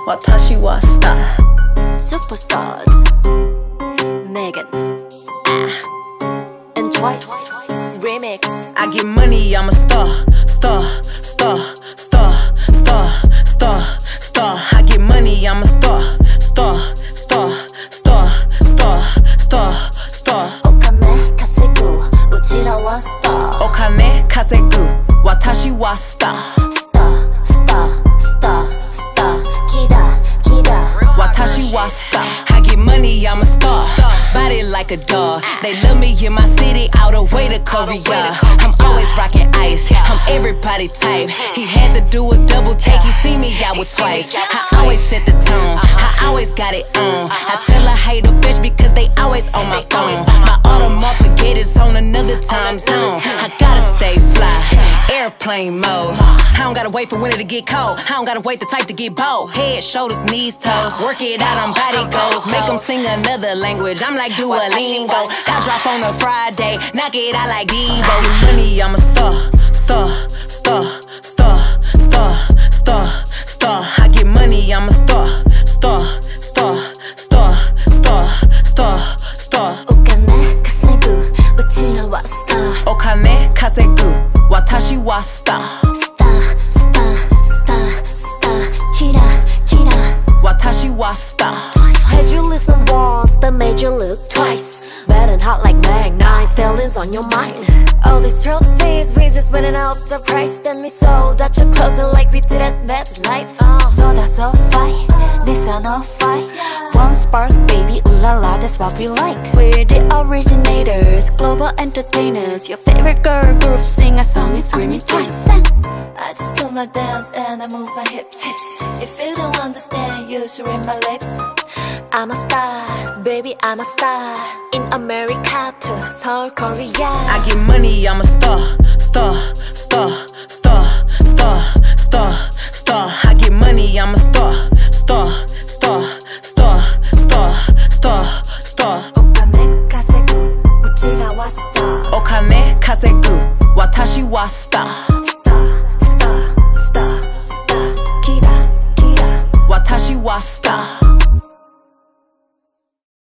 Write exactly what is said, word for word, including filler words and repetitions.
私はスター Superstars Megan and Twice Remix. I get money, I'm a star, star, star, star, star, star, star. I get money, I'm a star, star, star, star, star, star, star. お金稼ぐうちらはスター。 お金稼ぐ私はスター。 スタースタースタースターキラキラ私はスター。I get money, I'm a star. Body like a dog. They love me in my city, all the way to Korea. I'm always rocking ice. I'm everybody type. He had to do a double take. He see me out with Twice. I always set the tone. I always got it on. I tell a hater bitch because they always on my phone. My Audemars Piguet's on another time zone. I gotta stay fly. Airplane mode. I don't gotta wait for winter to get cold. I don't gotta wait the type to get bold. Head, shoulders, knees, toes. Work it out on body goals. Make them sing another language. I'm like Duolingo. I drop on a Friday. Knock it out like Devo. Money, I'm a star. Star, star, star, star, star, star. I get money, I'm a star. Star, star, star, star, star, star. お金稼ぐうちらはスター。 お金稼ぐ私はスター。 スタースタースタースターキラキラ私はスター。 Had you listen once, that made you look twice. Bad and hot like Mag nine, Stallions on your mind. All these trophies, we just winning up the price. Then we sold out your closet like we did at MetLife. Oh. So that's a fight, this ain't a fight. One spark, baby, ooh la la, that's what we like. We're the originators, global entertainers. Your favorite girl group sing a song, it's screaming Twice. I just do my dance and I move my hips. hips. If you don't understand, you should read my lips. I'm a star, baby, I'm a star. In America to Seoul, Korea. I get money, I'm a star. Star, star, star, star, star, star. I get money, I'm a star. Star, star, star, star, star, star. お金稼ぐうちらはスター。 お金稼ぐ私はスター。